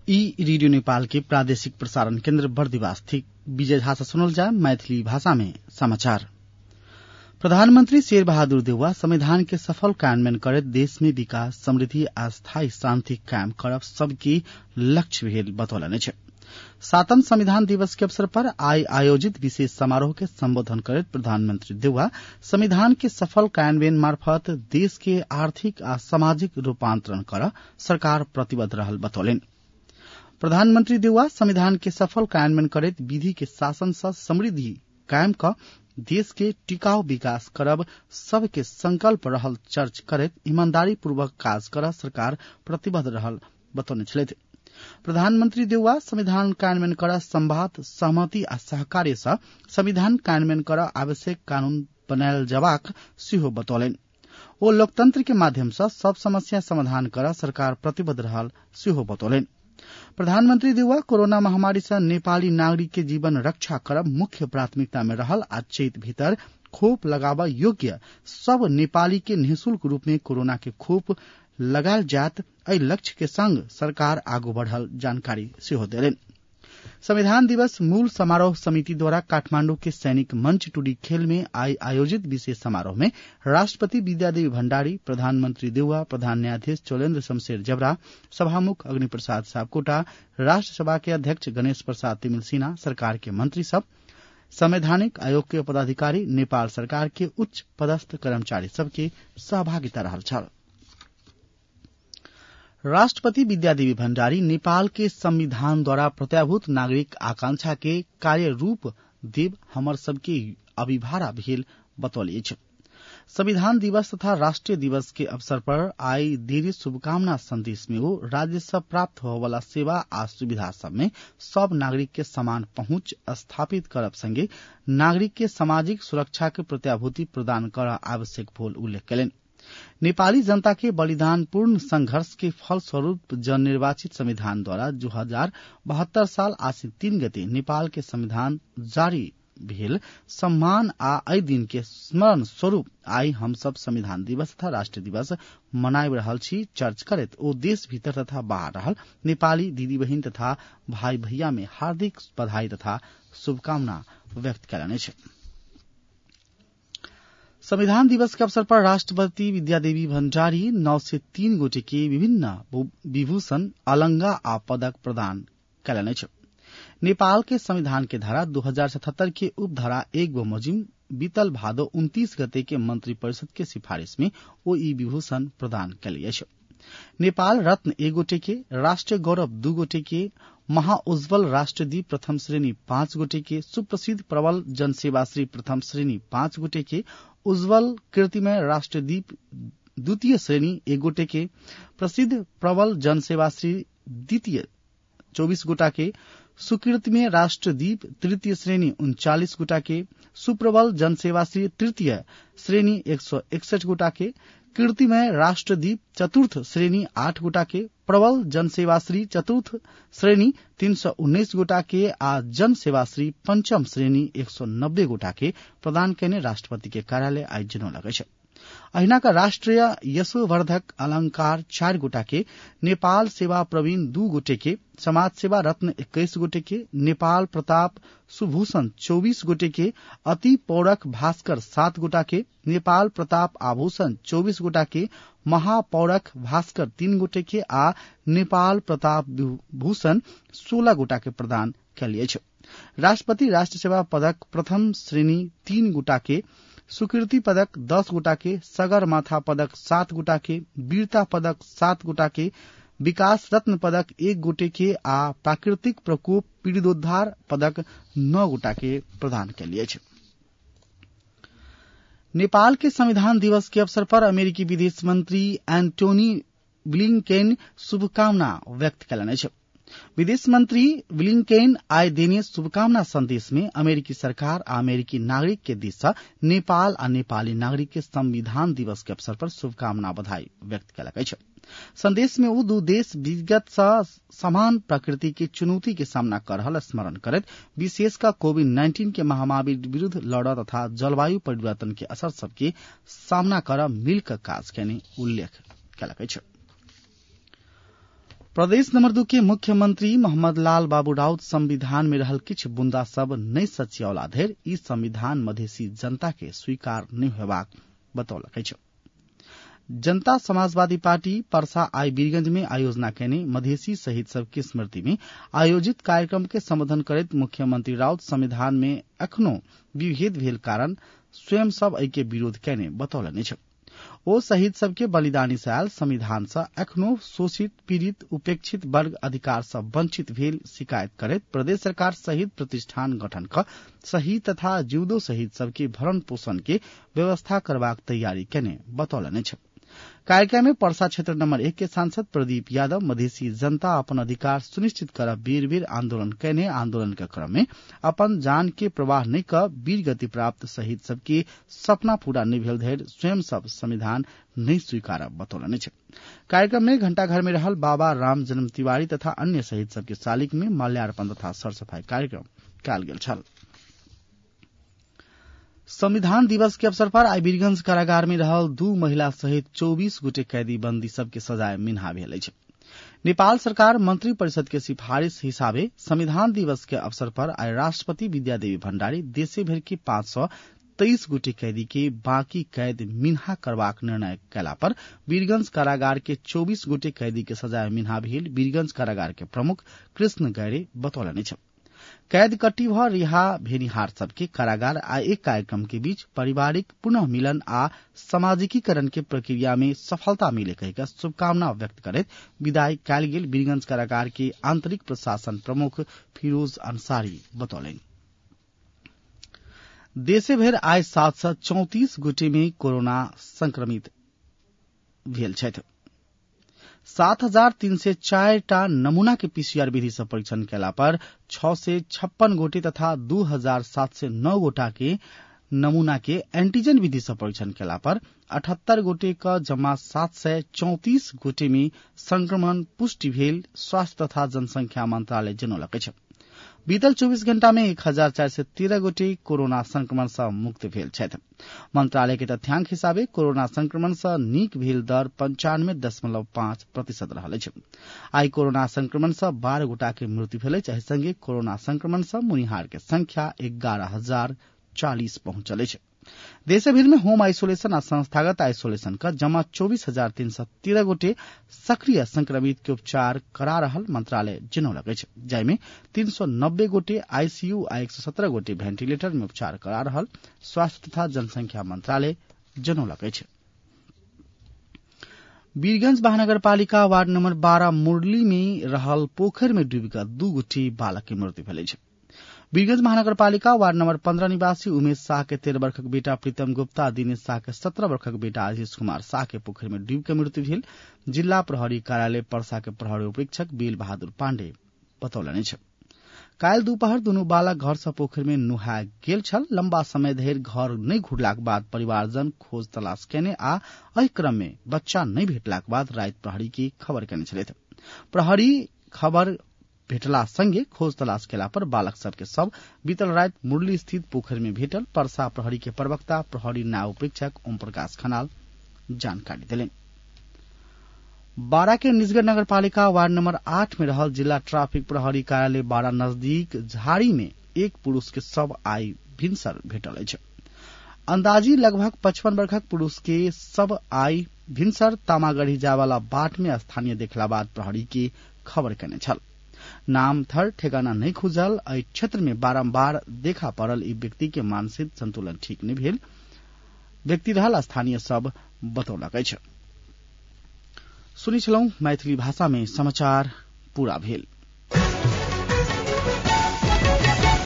ई रेडियो नेपाल के प्रादेशिक प्रसारण केन्द्र बर्दिवास थी विजय झाषा सुनल जा मैथिली भाषा में समाचार। प्रधानमंत्री शेर बहादुर देउवा संविधान के सफल कार्यान्वयन करत देश में विकास समृद्धि आ स्थायी शांति कायम करब सबकी लक्ष्य भेल बतौलने छे। 7वां संविधान दिवस के अवसर पर आयोजित विशेष समारोह के संबोधन करत प्रधानमंत्री देउवा संविधान के सफल कार्यान्वयन मार्फत देश के आर्थिक आ सामाजिक रूपांतरण कर सरकार प्रतिबद्ध रहल बतौलेन। प्रधानमंत्री देउवा संविधान के सफल कार्यान्वयन करत विधि के शासन से समृद्धि कायम क देश के टिकाऊ विकास करब सबके संकल्प रहल चर्च करत ईमानदारी पूर्वक काज कर सरकार प्रतिबद्ध रहल बतौने छलैथ। प्रधानमंत्री देउवा संविधान कार्यान्वयन कर संवाद सहमति आ सहकार्य से संविधान कार्यान्वयन कर आवश्यक कानून बनायल जबाक सेहो बतौलेन। ओ लोकतंत्र के माध्यम से सब समस्या समाधान कर सरकार प्रतिबद्ध रहल सेहो बतौलेन। प्रधानमंत्री देउवा कोरोना महामारी से नेपाली नागरिक के जीवन रक्षा करब मुख्य प्राथमिकता में रहल आ चैत भीतर खोप लगाब योग्य सब नेपाली के निःशुल्क रूप में कोरोना के खोप लगायल जात एहि लक्ष्य के संग सरकार आगू बढ़ल जानकारी सेहो देलेन। संविधान दिवस मूल समारोह समिति द्वारा काठमांडू के सैनिक मंच टूडी खेल में आयोजित विशेष समारोह में राष्ट्रपति विद्यादेवी भण्डारी, प्रधानमंत्री देउवा, प्रधान न्यायाधीश चोलेन्द्र शमशेर जबरा, सभामुख अग्निप्रसाद सापकोटा, राष्ट्रसभा के अध्यक्ष गणेश प्रसाद तिमिल सिन्हा, सरकार के मंत्री सब, संवैधानिक आयोग के पदाधिकारी, नेपाल सरकार के उच्च पदस्थ कर्मचारी सबके सहभागिता रहल छल। राष्ट्रपति विद्यादेवी भण्डारी नेपाल के संविधान द्वारा प्रत्याभूत नागरिक आकांक्षा के कार्य रूप देव हमर सबके अभिभारा भेल बतौलिए छ। संविधान दिवस तथा राष्ट्रीय दिवस के अवसर पर आई देरी शुभकामना संदेश में वो राज्य से प्राप्त हो वाला सेवा आ सुविधा सब में सब नागरिक के समान पहुंच स्थापित करब संगे नागरिक के सामाजिक सुरक्षा के प्रत्याभूति प्रदान कर आवश्यक भोल उल्लेख करें। नेपाली जनता के बलिदानपूर्ण संघर्ष के फलस्वरूप जन निर्वाचित संविधान द्वारा 2072 साल आसिन 3 गते नेपाल के संविधान जारी भेल सम्मान आ एहि दिन के स्मरण स्वरूप आई हम सब संविधान दिवस तथा राष्ट्रीय दिवस मनाबि रहल छी चर्च करत ओ देश भीतर तथा बाहर रहल नेपाली दीदी बहिन तथा भाई भैया में हार्दिक बधाई तथा शुभकामना व्यक्त कयलनि अछि। संविधान दिवस के अवसर पर राष्ट्रपति विद्यादेवी भण्डारी 9 से 3 गोटे के विभिन्न विभूषण अलंगा आ पदक प्रदान कयलनि अछि। नेपाल के संविधान के धारा 2077 के उपधारा 1 बमोजिम बीतल भादो 29 गते के मंत्री परिषद के सिफारिश में ओ ई विभूषण प्रदान कयल अछि। नेपाल रत्न 1 गोटे के, राष्ट्रीय गौरव 2 गोटे के, महाउज्जवल राष्ट्रदीप प्रथम श्रेणी 5 गोटे के, सुप्रसिद्ध प्रबल जनसेवाश्री प्रथम श्रेणी 5 गोटे के, उज्जवल कीर्तिमय राष्ट्रदीप द्वितीय श्रेणी 1 गोटे के, प्रसिद्ध प्रबल जनसेवाश्री द्वितीय 24 गोटा के, सुकीर्तिमय राष्ट्रदीप तृतीय श्रेणी 39 गोटा के, सुप्रबल जनसेवाश्री तृतीय श्रेणी 161 गोटा के, कीर्तिमय राष्ट्रदीप चतुर्थ श्रेणी 8 गोटा के, प्रबल जनसेवाश्री चतुर्थ श्रेणी 319 गोटा के आ जनसेवाश्री पंचम श्रेणी 190 गोटा के प्रदान करने राष्ट्रपति के कार्यालय आई जनौलक अछि। अहिना का राष्ट्रीय यशोवर्धक अलंकार 4 गोटा के, नेपाल सेवा प्रवीण 2 गोटे के, समाज सेवा रत्न 21 गोटे के, नेपाल प्रताप सुभूषण 24 गोटे के, अति पौरख भास्कर 7 गोटा के, नेपाल प्रताप आभूषण 24 गोटा के, महापौरख भास्कर 3 गोटे के आ नेपाल प्रताप भूषण 16 गोटा के प्रदान कयल अछि। राष्ट्रपति राष्ट्र सेवा पदक प्रथम श्रेणी 3 गोटा के, सुकीर्ति पदक 10 गोटा के, सगरमाथा पदक 7 गोटा के, वीरता पदक 7 गोटा के, विकास रत्न पदक 1 गोटे के आ प्राकृतिक प्रकोप पीड़ितोद्धार पदक 9 गोटा के प्रदान कयल अछि। नेपाल के संविधान दिवस के अवसर पर अमेरिकी विदेश मंत्री एंटोनी ब्लिंकेन शुभकामना व्यक्त कयलनि अछि। विदेश मंत्री ब्लिंकेन आय देने शुभकामना संदेश में अमेरिकी सरकार आ अमेरिकी नागरिक के दिस से नेपाल आ नेपाली नागरिक के संविधान दिवस के अवसर पर शुभकामना बधाई व्यक्त कयलक अछि। संदेश में वो दू देश विगत समान प्रकृति के चुनौती के सामना कर रहल स्मरण करत विशेषकर कोविड-19 के महामारी विरुद्ध लड़ तथा जलवायु परिवर्तन के असर सबके सामना कर मिलकर काज करने उल्लेख कयलक अछि। प्रदेश नंबर 2 के मुख्यमंत्री मोहम्मद लाल बाबू राउत संविधान में रहल किछ बुंदा सब नहीं सचियौला धरि ई संविधान मधेसी जनता के स्वीकार नहीं होबाक बतौलक अछि। जनता समाजवादी पार्टी परसा आई वीरगंज में आयोजना केने मधेसी शहीद सबके स्मृति में आयोजित कार्यक्रम के संबोधन करैत मुख्यमंत्री राउत संविधान में अखनो विभेद भेल कारण स्वयं सब एहि के विरोध केने बतौलनि अछि। ओ शहीद सबके बलिदानी से आयल संविधान से अखनो शोषित पीड़ित उपेक्षित वर्ग अधिकार से वंचित भेल शिकायत करैत प्रदेश सरकार शहीद प्रतिष्ठान गठन क शहीद तथा जीवदो शहीद सबके भरण पोषण के व्यवस्था करबाक तैयारी केने बतौलनि अछि। कार्यक्रम में परसा क्षेत्र नंबर 1 के सांसद प्रदीप यादव मधेसी जनता अपन अधिकार सुनिश्चित करब बेर बेर आंदोलन कैने आंदोलन के क्रम में अपन जान के प्रवाह नहीं कर वीर गति प्राप्त शहीद सबके सपना पूरा नहीं भेल धरि स्वयं सब संविधान नहीं स्वीकारब बतौलनि अछि। कार्यक्रम में घंटाघर में रहल बाबा राम जन्म तिवारी तथा अन्य शहीद सबके शालिग में माल्यार्पण तथा सरसफाई कार्यक्रम कयल गेल छल। संविधान दिवस के अवसर पर आई वीरगंज कारागार में रहल 2 महिला सहित 24 गोटे कैदी बंदी सबके सजाय मिन्हा भेल अछि। नेपाल सरकार मंत्री परिषद के सिफारिश हिसाबे संविधान दिवस के अवसर पर आई राष्ट्रपति विद्यादेवी भण्डारी देशे भर के 523 गोटे कैदी के बाकी कैद मिन्हा करबाक निर्णय कैला पर वीरगंज कारागार के 24 गोटे कैदी के सजाय मिन्हा भेल वीरगंज कारागार के प्रमुख कृष्ण गैरे बतौलनि अछि। कैद कट्टी भ रिहा भेनिहार सबके कारागार आ एक कार्यक्रम के बीच पारिवारिक पुनः मिलन आ सामाजिकीकरण के प्रक्रिया में सफलता मिले कहिका शुभकामना व्यक्त करैत विदाई कयल गेल वीरगंज कारागार के आंतरिक प्रशासन प्रमुख फिरोज अंसारी बतौलनि। देशे भर आय 734 गोटे में कोरोना संक्रमित भेल छथि। 7,304 टा नमूना के पीसीआर विधि से परीक्षण कैला पर 656 गोटे तथा 2,709 गोटा के नमूना के एंटीजन विधि से परीक्षण कैला पर 78 गोटे का जमा 734 गोटे में संक्रमण पुष्टि भेल स्वास्थ्य तथा जनसंख्या मंत्रालय जनौलक अछि। बीतल 24 घंटा में 1,413 गोटे कोरोना संक्रमण से मुक्त भेल छथि। मंत्रालय के तथ्यांक हिसाबे कोरोना संक्रमण से नीक भेल दर 95.5% रहल अछि। आई कोरोना संक्रमण से 12 गोटा के मृत्यु भेल अछि। एहि संगे कोरोना संक्रमण से मुनिहार के संख्या 11,040 पहुंचल अछि। देशे भर में होम आइसोलेशन आ संस्थागत आइसोलेशन का जमा 24,313 गोटे सक्रिय संक्रमित के उपचार करा रहल मंत्रालय जनौलक अछि। जाहि में 390 गोटे आईसीयू आ 117 गोटे वेंटिलेटर में उपचार करा रहल स्वास्थ्य तथा जनसंख्या मंत्रालय जनौलक अछि। वीरगंज महानगरपालिका वार्ड नंबर 12 मुरली में रहल पोखर में डूबी कर 2 गोटे बालक के मृत्यु भेल अछि। वीरगंज महानगरपालिका वार्ड नंबर 15 निवासी उमेश शाह के 13 वर्षक बेटा प्रीतम गुप्ता दिनेश शाह के 17 वर्षक बेटा आशीष कुमार शाह के पोखर में डूब के मृत्यु भेल जिला प्रहरी कार्यालय परसा के प्रहरी उपरीक्षक बेल बहादुर पांडे बतौलनि अछि। काल्हि दोपहर दुनू बालक घर से पोखर में नुहाय गेल छल। लंबा समय धरि घर नहीं घुरलाक बाद परिवारजन खोज तलाश केने आ एहि क्रम में बच्चा नहीं भेटलाक बाद राति प्रहरी के खबर केने छलथि। प्रहरी खबर भेटला संगे खोज तलाश केला पर बालक सबके सब बीतल राति मुरली स्थित पोखर में भेटल परसा प्रहरी के प्रवक्ता प्रहरी नायब उपरीक्षक ओम प्रकाश खनाल जानकारी देलनि। बारा के निजगढ़ नगरपालिका वार्ड नंबर 8 में रहल जिला ट्रैफिक प्रहरी कार्यालय बारा नजदीक झाड़ी में एक पुरुष के शव आई भिनसर भेटल अछि। अंदाजी लगभग 55 वर्षक पुरुष के शव आई भिनसर तामागढ़ी जाय वाला बाट में स्थानीय देखला बाद प्रहरी के खबर केने छल। नाम थर ठेकाना नहीं खुजल। एहि क्षेत्र में बारंबार देखा पड़ल ई व्यक्ति के मानसिक संतुलन ठीक नहीं भेल व्यक्ति रहल स्थानीय सब बतौलक अछि। सुनि छलहुं मैथिली भाषा में समाचार पूरा भेल।